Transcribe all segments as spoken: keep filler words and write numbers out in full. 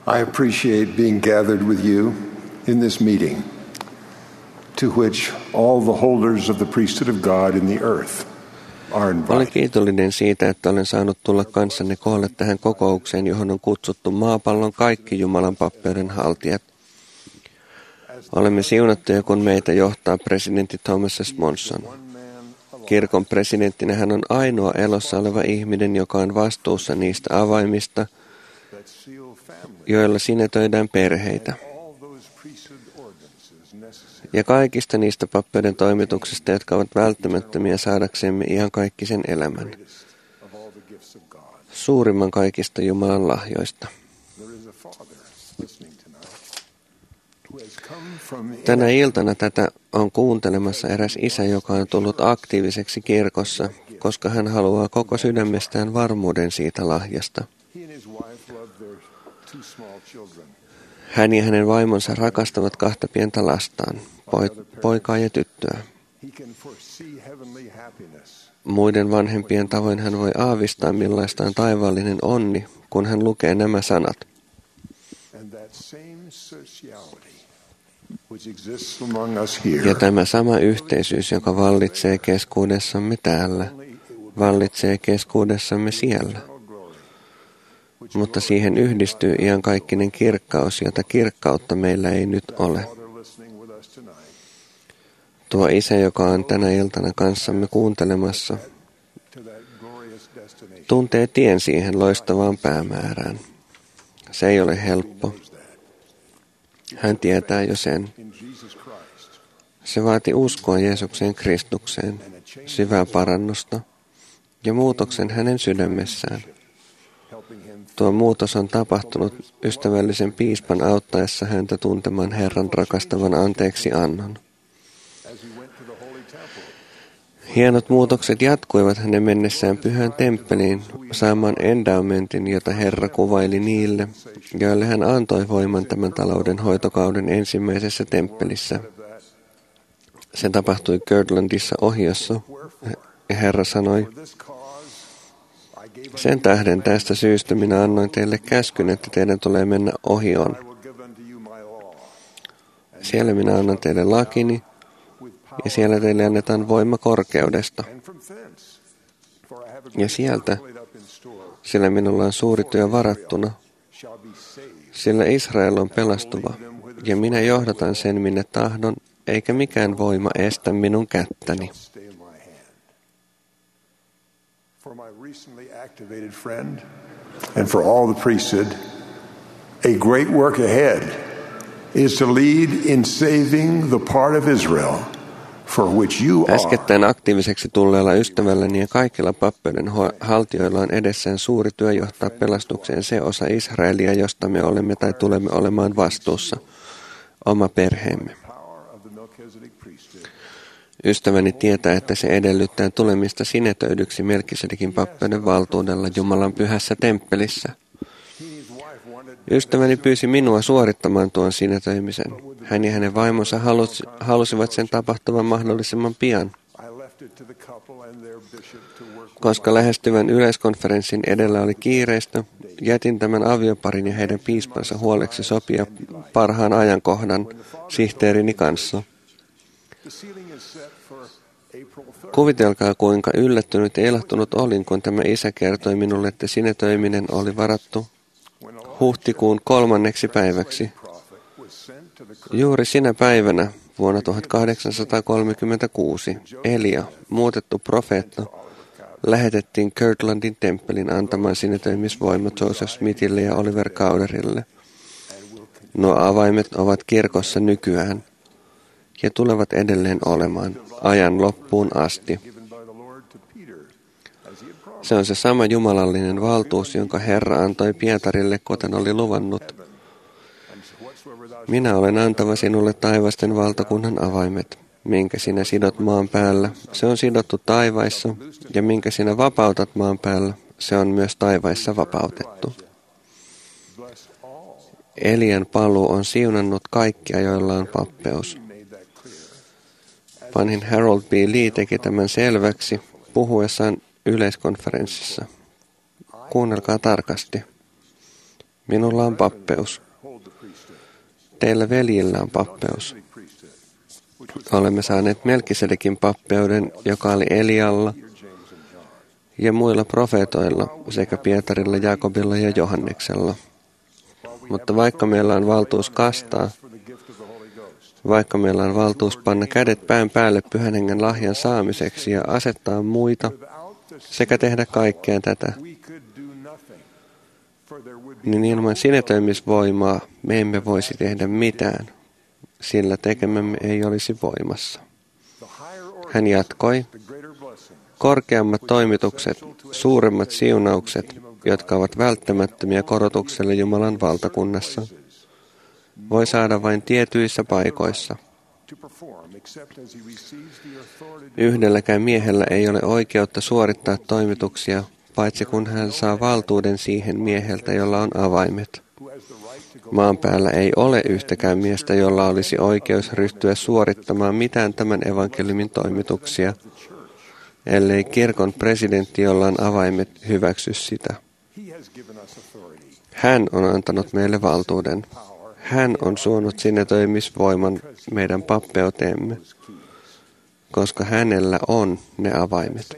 I appreciate being gathered with you in this meeting, to which all the holders of the priesthood of God in the earth are invited. Olen kiitollinen siitä, että olen saanut tulla kanssanne koolle tähän kokoukseen, johon on kutsuttu maapallon kaikki Jumalan pappeuden haltijat. Olemme siunattuja, kun meitä johtaa presidentti Thomas S. Monson. Kirkon presidenttinä hän on ainoa elossa oleva ihminen, joka on vastuussa niistä avaimista, joilla sinetöidään perheitä, ja kaikista niistä pappeuden toimituksista, jotka ovat välttämättömiä saadaksemme ihan kaikki sen elämän, suurimman kaikista Jumalan lahjoista. Tänä iltana tätä on kuuntelemassa eräs isä, joka on tullut aktiiviseksi kirkossa, koska hän haluaa koko sydämestään varmuuden siitä lahjasta. Hän ja hänen vaimonsa rakastavat kahta pientä lastaan, poikaa ja tyttöä. Muiden vanhempien tavoin hän voi aavistaa, millaista on taivaallinen onni, kun hän lukee nämä sanat. Ja tämä sama yhteisyys, joka vallitsee keskuudessamme täällä, vallitsee keskuudessamme siellä. Mutta siihen yhdistyy iankaikkinen kirkkaus, jota kirkkautta meillä ei nyt ole. Tuo isä, joka on tänä iltana kanssamme kuuntelemassa, tuntee tien siihen loistavaan päämäärään. Se ei ole helppo. Hän tietää jo sen. Se vaati uskoa Jeesukseen Kristukseen, syvää parannusta ja muutoksen hänen sydämessään. Tuo muutos on tapahtunut ystävällisen piispan auttaessa häntä tuntemaan Herran rakastavan anteeksi annon. Hienot muutokset jatkuivat hänen mennessään pyhään temppeliin saamaan endowmentin, jota Herra kuvaili niille, joille hän antoi voiman tämän talouden hoitokauden ensimmäisessä temppelissä. Se tapahtui Kirtlandissa ohiossa, ja Herra sanoi, sen tähden tästä syystä minä annoin teille käskyn, että teidän tulee mennä ohioon. Siellä minä annan teille lakini, ja siellä teille annetaan voima korkeudesta. Ja sieltä, sillä minulla on suuri työ varattuna, sillä Israel on pelastuva, ja minä johdatan sen minne tahdon, eikä mikään voima estä minun kättäni. For my recently activated friend and for all the priesthood, a great work ahead is to lead in saving the part of Israel for which you are. Äskettäin aktiiviseksi tulleella ystävälläni ja kaikilla pappeuden haltijoilla on edessään suuri työ johtaa pelastukseen se osa Israelia, josta me olemme tai tulemme olemaan vastuussa, oma perheemme. Ystäväni tietää, että se edellyttää tulemista sinetöidyksi Melkisedekin pappeuden valtuudella Jumalan pyhässä temppelissä. Ystäväni pyysi minua suorittamaan tuon sinetöimisen. Hän ja hänen vaimonsa halusi, halusivat sen tapahtuvan mahdollisimman pian. Koska lähestyvän yleiskonferenssin edellä oli kiireistä, jätin tämän avioparin ja heidän piispansa huoleksi sopia parhaan ajankohdan sihteerini kanssa. Kuvitelkaa, kuinka yllättynyt ja ilahtunut olin, kun tämä isä kertoi minulle, että sinetöiminen oli varattu huhtikuun kolmanneksi päiväksi. Juuri sinä päivänä vuonna tuhatkahdeksansataakolmekymmentäkuusi Elia, muutettu profeetta, lähetettiin Kirtlandin temppelin antamaan sinetöimisvoima Joseph Smithille ja Oliver Cowderille. Nuo avaimet ovat kirkossa nykyään ja tulevat edelleen olemaan ajan loppuun asti. Se on se sama jumalallinen valtuus, jonka Herra antoi Pietarille, kuten oli luvannut. Minä olen antava sinulle taivasten valtakunnan avaimet. Minkä sinä sidot maan päällä, se on sidottu taivaissa, ja minkä sinä vapautat maan päällä, se on myös taivaissa vapautettu. Elian paluu on siunannut kaikkia, joilla on pappeus. Vanhin Harold B. Lee teki tämän selväksi puhuessaan yleiskonferenssissa. Kuunnelkaa tarkasti. Minulla on pappeus. Teillä veljillä on pappeus. Olemme saaneet Melkisedekin pappeuden, joka oli Elialla ja muilla profeetoilla sekä Pietarilla, Jaakobilla ja Johanneksella. Mutta vaikka meillä on valtuus kastaa, vaikka meillä on valtuus panna kädet pään päälle Pyhän Hengen lahjan saamiseksi ja asettaa muita sekä tehdä kaikkea tätä, niin ilman sinetöimisvoimaa me emme voisi tehdä mitään, sillä tekemämme ei olisi voimassa. Hän jatkoi, korkeammat toimitukset, suuremmat siunaukset, jotka ovat välttämättömiä korotukselle Jumalan valtakunnassa, voi saada vain tietyissä paikoissa. Yhdelläkään miehellä ei ole oikeutta suorittaa toimituksia, paitsi kun hän saa valtuuden siihen mieheltä, jolla on avaimet. Maan päällä ei ole yhtäkään miestä, jolla olisi oikeus ryhtyä suorittamaan mitään tämän evankeliumin toimituksia, ellei kirkon presidentti, jolla on avaimet, hyväksy sitä. Hän on antanut meille valtuuden. Hän on suonut sinetöimisvoiman meidän pappeuteemme, koska hänellä on ne avaimet.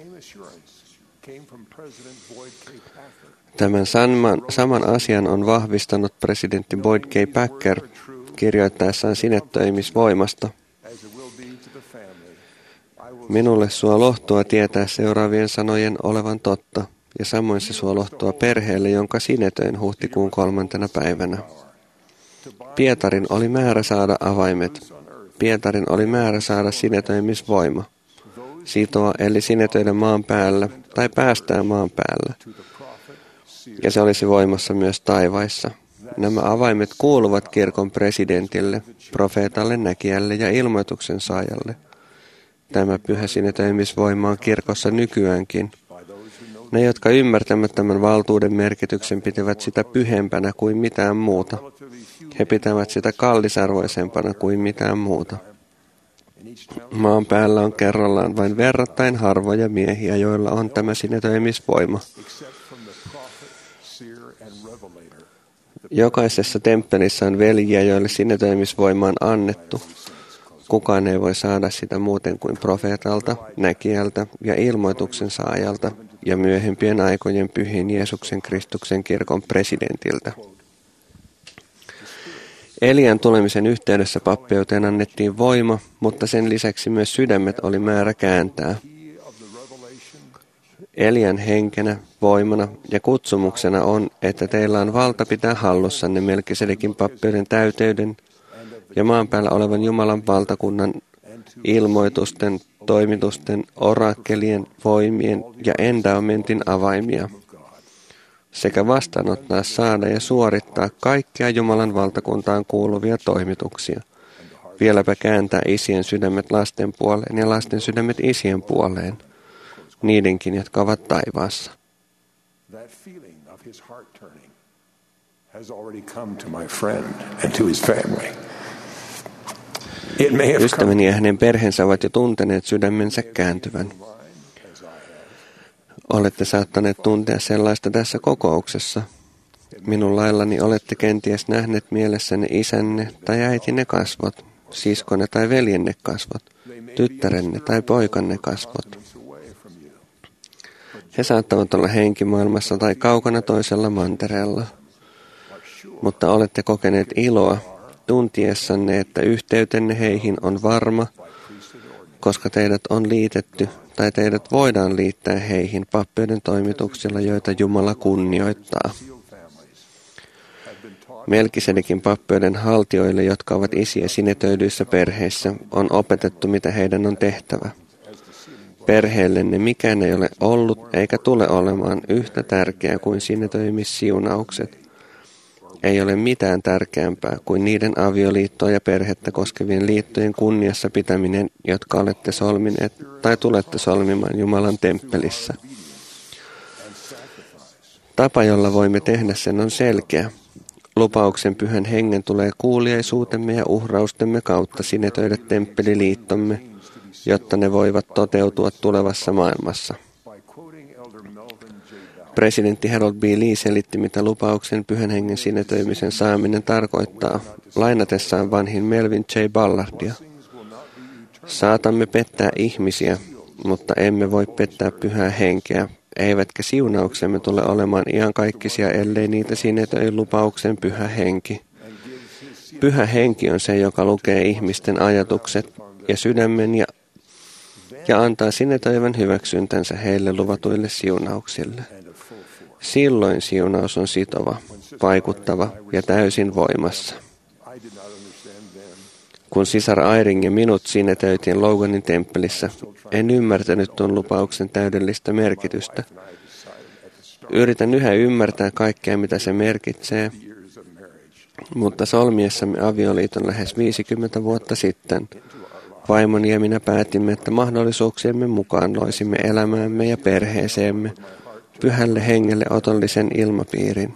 Tämän saman, saman asian on vahvistanut presidentti Boyd K. Packer kirjoittaessaan sinetöimisvoimasta. Minulle suo lohtua tietää seuraavien sanojen olevan totta, ja samoin se suo lohtua perheelle, jonka sinetöin huhtikuun kolmantena päivänä. Pietarin oli määrä saada avaimet. Pietarin oli määrä saada sinetöimisvoima. Sitoa eli sinetöidä maan päällä tai päästää maan päällä. Ja se olisi voimassa myös taivaissa. Nämä avaimet kuuluvat kirkon presidentille, profeetalle, näkijälle ja ilmoituksen saajalle. Tämä pyhä sinetöimisvoima on kirkossa nykyäänkin. Ne, jotka ymmärtävät tämän valtuuden merkityksen, pitävät sitä pyhempänä kuin mitään muuta. He pitävät sitä kallisarvoisempana kuin mitään muuta. Maan päällä on kerrallaan vain verrattain harvoja miehiä, joilla on tämä sinetöimisvoima. Jokaisessa temppelissä on veljiä, joille sinetöimisvoima on annettu. Kukaan ei voi saada sitä muuten kuin profeetalta, näkijältä ja ilmoituksen saajalta ja myöhempien aikojen pyhin Jeesuksen Kristuksen kirkon presidentiltä. Elian tulemisen yhteydessä pappeuteen annettiin voima, mutta sen lisäksi myös sydämet oli määrä kääntää. Elian henkenä, voimana ja kutsumuksena on, että teillä on valta pitää hallussanne Melkisedekin pappeuden täyteyden ja maan päällä olevan Jumalan valtakunnan ilmoitusten, toimitusten, orakkelien, voimien ja endaumentin avaimia, sekä vastaanottaa, saada ja suorittaa kaikkia Jumalan valtakuntaan kuuluvia toimituksia. Vieläpä kääntää isien sydämet lasten puoleen ja lasten sydämet isien puoleen, niidenkin, jotka ovat taivaassa. Ystäväni ja hänen perheensä ovat jo tunteneet sydämensä kääntyvän. Olette saattaneet tuntea sellaista tässä kokouksessa. Minun laillani olette kenties nähneet mielessänne isänne tai äitinne kasvot, siskonne tai veljenne kasvot, tyttärenne tai poikanne kasvot. He saattavat olla henkimaailmassa tai kaukana toisella mantereella, mutta olette kokeneet iloa tuntiessanne, että yhteytenne heihin on varma, koska teidät on liitetty tai teidät voidaan liittää heihin pappeuden toimituksilla, joita Jumala kunnioittaa. Melkisedekin pappeuden haltijoille, jotka ovat isiä sinetöidyissä perheissä, on opetettu, mitä heidän on tehtävä. Perheellenne mikään ei ole ollut eikä tule olemaan yhtä tärkeää kuin sinetöimissiunaukset. Ei ole mitään tärkeämpää kuin niiden avioliittoa ja perhettä koskevien liittojen kunniassa pitäminen, jotka olette solmineet tai tulette solmimaan Jumalan temppelissä. Tapa, jolla voimme tehdä sen, on selkeä. Lupauksen Pyhän Hengen tulee kuuliaisuutemme ja uhraustemme kautta sinetöidä temppeliliittomme, jotta ne voivat toteutua tulevassa maailmassa. Presidentti Harold B. Lee selitti, mitä lupauksen pyhän hengen sinetöimisen saaminen tarkoittaa, lainatessaan vanhin Melvin J. Ballardia. Saatamme pettää ihmisiä, mutta emme voi pettää pyhää henkeä, eivätkä siunauksemme tule olemaan iankaikkisia, ellei niitä sinetöi lupauksen pyhä henki. Pyhä henki on se, joka lukee ihmisten ajatukset ja sydämen ja, ja antaa sinetöivän hyväksyntänsä heille luvatuille siunauksille. Silloin siunaus on sitova, vaikuttava ja täysin voimassa. Kun sisar Airing ja minut sinetöitiin Loganin temppelissä, en ymmärtänyt tuon lupauksen täydellistä merkitystä. Yritän yhä ymmärtää kaikkea, mitä se merkitsee, mutta solmiessamme avioliiton lähes viisikymmentä vuotta sitten, vaimoni ja minä päätimme, että mahdollisuuksiemme mukaan loisimme elämäämme ja perheeseemme pyhälle hengelle otollisen ilmapiirin.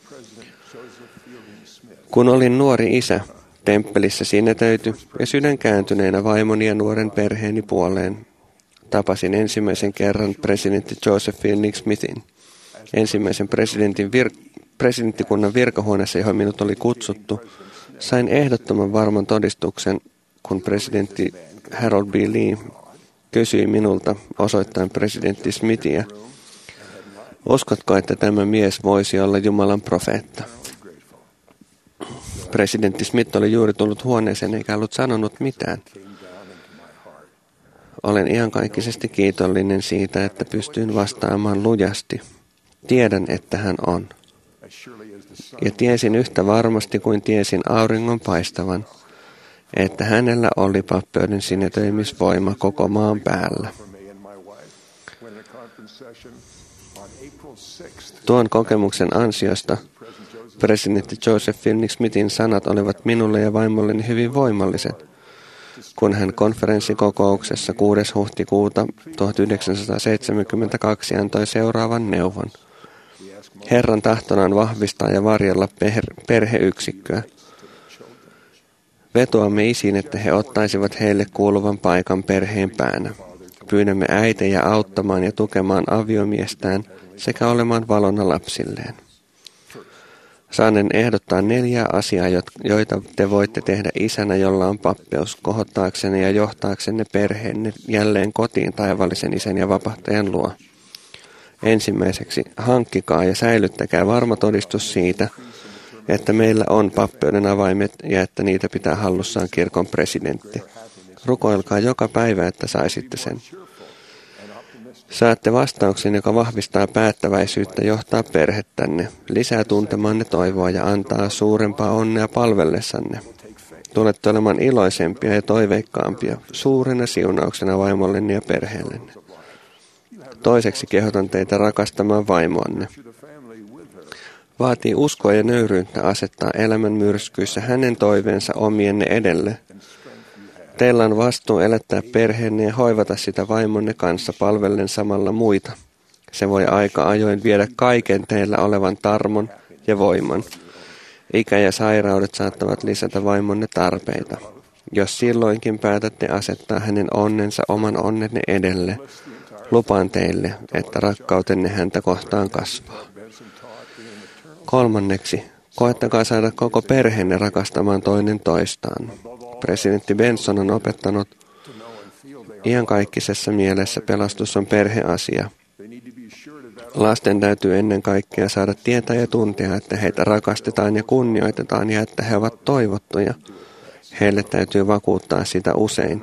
Kun olin nuori isä, temppelissä sinetöity ja sydän kääntyneenä vaimoni ja nuoren perheeni puoleen, tapasin ensimmäisen kerran presidentti Joseph Fielding Smithin. Ensimmäisen presidentin vir- presidenttikunnan virkahuoneessa, johon minut oli kutsuttu, sain ehdottoman varman todistuksen, kun presidentti Harold B. Lee kysyi minulta osoittaen presidentti Smithia, uskotko, että tämä mies voisi olla Jumalan profeetta? Presidentti Smith oli juuri tullut huoneeseen eikä ollut sanonut mitään. Olen iankaikkisesti kiitollinen siitä, että pystyin vastaamaan lujasti. Tiedän, että hän on. Ja tiesin yhtä varmasti kuin tiesin auringon paistavan, että hänellä oli pappeuden sinetöimisvoima koko maan päällä. Tuon kokemuksen ansiosta presidentti Joseph Fielding Smithin sanat olivat minulle ja vaimolleni hyvin voimalliset, kun hän konferenssikokouksessa kuudes huhtikuuta tuhatyhdeksänsataaseitsemänkymmentäkaksi antoi seuraavan neuvon. Herran tahtona on vahvistaa ja varjella perheyksikköä. Vetoamme isiin, että he ottaisivat heille kuuluvan paikan perheen päänä. Pyydämme äitejä auttamaan ja tukemaan aviomiestään sekä olemaan valona lapsilleen. Saanen ehdottaa neljää asiaa, joita te voitte tehdä isänä, jolla on pappeus, kohottaaksenne ja johtaaksenne perheenne jälleen kotiin taivallisen isän ja vapahtajan luo. Ensimmäiseksi, hankkikaa ja säilyttäkää varma todistus siitä, että meillä on pappeuden avaimet ja että niitä pitää hallussaan kirkon presidentti. Rukoilkaa joka päivä, että saisitte sen. Saatte vastauksen, joka vahvistaa päättäväisyyttä johtaa perhettänne, lisää tuntemanne toivoa ja antaa suurempaa onnea palvellessanne. Tulette olemaan iloisempia ja toiveikkaampia, suurena siunauksena vaimollenne ja perheellenne. Toiseksi kehotan teitä rakastamaan vaimoanne. Vaatii uskoa ja nöyryyttä asettaa elämän myrskyissä hänen toiveensa omienne edelle. Teillä on vastuu elättää perheenne ja hoivata sitä vaimonne kanssa palvellen samalla muita. Se voi aika ajoin viedä kaiken teillä olevan tarmon ja voiman. Ikä ja sairaudet saattavat lisätä vaimonne tarpeita. Jos silloinkin päätätte asettaa hänen onnensa oman onnenne edelle, lupaan teille, että rakkautenne häntä kohtaan kasvaa. Kolmanneksi, koettakaa saada koko perheenne rakastamaan toinen toistaan. Presidentti Benson on opettanut, iankaikkisessa mielessä pelastus on perheasia. Lasten täytyy ennen kaikkea saada tietää ja tuntea, että heitä rakastetaan ja kunnioitetaan ja että he ovat toivottuja. Heille täytyy vakuuttaa sitä usein.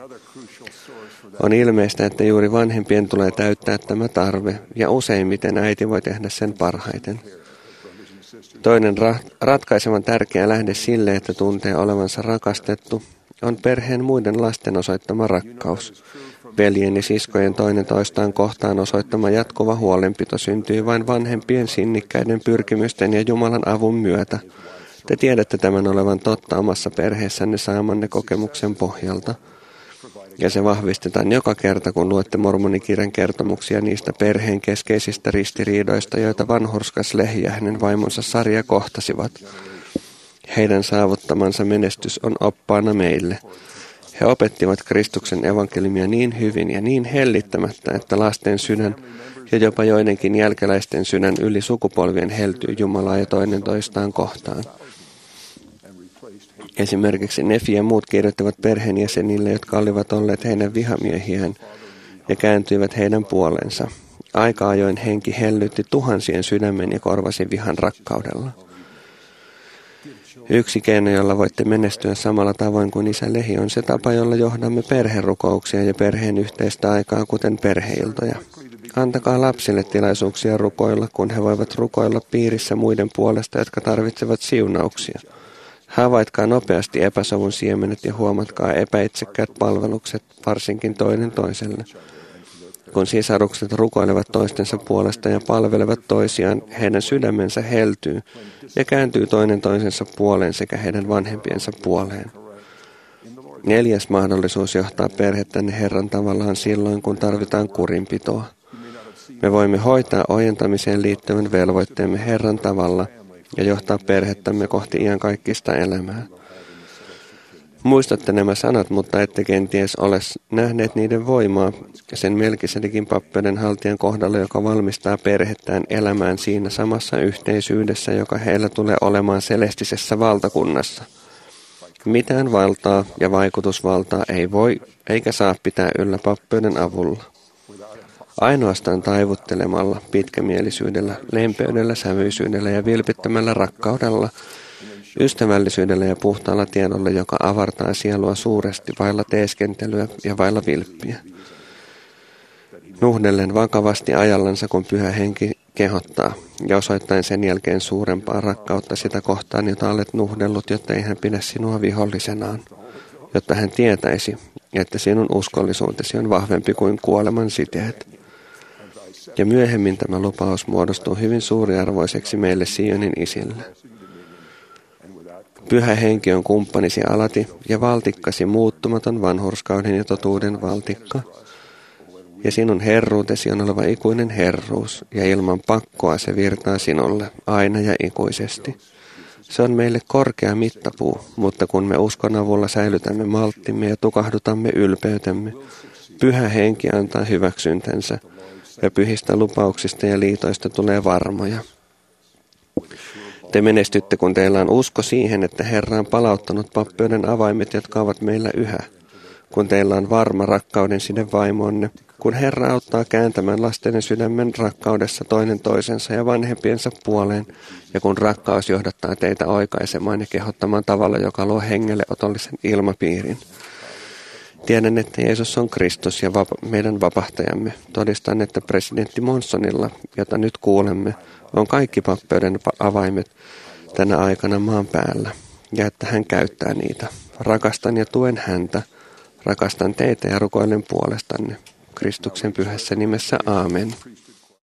On ilmeistä, että juuri vanhempien tulee täyttää tämä tarve ja useimmiten äiti voi tehdä sen parhaiten. Toinen ra- ratkaisevan tärkeä lähde sille, että tuntee olevansa rakastettu, on perheen muiden lasten osoittama rakkaus. Veljen ja siskojen toinen toistaan kohtaan osoittama jatkuva huolenpito syntyy vain vanhempien sinnikkäiden pyrkimysten ja Jumalan avun myötä. Te tiedätte tämän olevan totta omassa perheessänne saamanne kokemuksen pohjalta. Ja se vahvistetaan joka kerta, kun luette mormonikirjan kertomuksia niistä perheen keskeisistä ristiriidoista, joita vanhurskas Lehi ja hänen vaimonsa Sarja kohtasivat. Heidän saavuttamansa menestys on oppaana meille. He opettivat Kristuksen evankeliumia niin hyvin ja niin hellittämättä, että lasten sydän ja jopa joidenkin jälkeläisten sydän yli sukupolvien heltyy Jumalaa ja toinen toistaan kohtaan. Esimerkiksi Nefi ja muut kirjoittavat perheenjäsenille, jotka olivat olleet heidän vihamiehiään ja kääntyivät heidän puolensa. Aika ajoin henki hellytti tuhansien sydämen ja korvasi vihan rakkaudella. Yksi keino, jolla voitte menestyä samalla tavoin kuin isä Lehi, on se tapa, jolla johdamme perherukouksia ja perheen yhteistä aikaa, kuten perheiltoja. Antakaa lapsille tilaisuuksia rukoilla, kun he voivat rukoilla piirissä muiden puolesta, jotka tarvitsevat siunauksia. Havaitkaa nopeasti epäsovun siemenet ja huomatkaa epäitsekkäät palvelukset, varsinkin toinen toiselle. Kun sisarukset rukoilevat toistensa puolesta ja palvelevat toisiaan, heidän sydämensä heltyy ja kääntyy toinen toisensa puoleen sekä heidän vanhempiensa puoleen. Neljäs mahdollisuus johtaa perhettänne Herran tavallaan silloin, kun tarvitaan kurinpitoa. Me voimme hoitaa ojentamiseen liittyvän velvoitteemme Herran tavalla ja johtaa perhettämme kohti iankaikkista elämää. Muistatte nämä sanat, mutta ette kenties ole nähneet niiden voimaa sen Melkisedekin pappeuden haltijan kohdalla, joka valmistaa perhettään elämään siinä samassa yhteisyydessä, joka heillä tulee olemaan celestisessä valtakunnassa. Mitään valtaa ja vaikutusvaltaa ei voi eikä saa pitää yllä pappeuden avulla. Ainoastaan taivuttelemalla, pitkämielisyydellä, lempeydellä, sävyisyydellä ja vilpittömällä rakkaudella, ystävällisyydellä ja puhtaalla tiedolla, joka avartaa sielua suuresti vailla teeskentelyä ja vailla vilppiä. Nuhdellen vakavasti ajallansa, kun Pyhä Henki kehottaa, ja osoittain sen jälkeen suurempaa rakkautta sitä kohtaan, jota olet nuhdellut, jotta ei hän pidä sinua vihollisenaan, jotta hän tietäisi, että sinun uskollisuutesi on vahvempi kuin kuoleman siteet. Ja myöhemmin tämä lupaus muodostuu hyvin suuriarvoiseksi meille Sionin isille. Pyhä Henki on kumppanisi alati ja valtikkasi muuttumaton vanhurskauden ja totuuden valtikka. Ja sinun herruutesi on oleva ikuinen herruus, ja ilman pakkoa se virtaa sinulle aina ja ikuisesti. Se on meille korkea mittapuu, mutta kun me uskon avulla säilytämme malttimme ja tukahdutamme ylpeytemme, Pyhä Henki antaa hyväksyntänsä, ja pyhistä lupauksista ja liitoista tulee varmoja. Te menestytte, kun teillä on usko siihen, että Herra on palauttanut pappeuden avaimet, jotka ovat meillä yhä. Kun teillä on varma rakkauden side vaimonne, kun Herra auttaa kääntämään lastenne sydämen rakkaudessa toinen toisensa ja vanhempiensa puoleen, ja kun rakkaus johdattaa teitä oikaisemaan ja kehottamaan tavalla, joka luo hengelle otollisen ilmapiirin. Tiedän, että Jeesus on Kristus ja vapa- meidän vapahtajamme. Todistan, että presidentti Monsonilla, jota nyt kuulemme, on kaikki pappeuden avaimet tänä aikana maan päällä, ja että hän käyttää niitä. Rakastan ja tuen häntä. Rakastan teitä ja rukoilen puolestanne. Kristuksen pyhässä nimessä, aamen.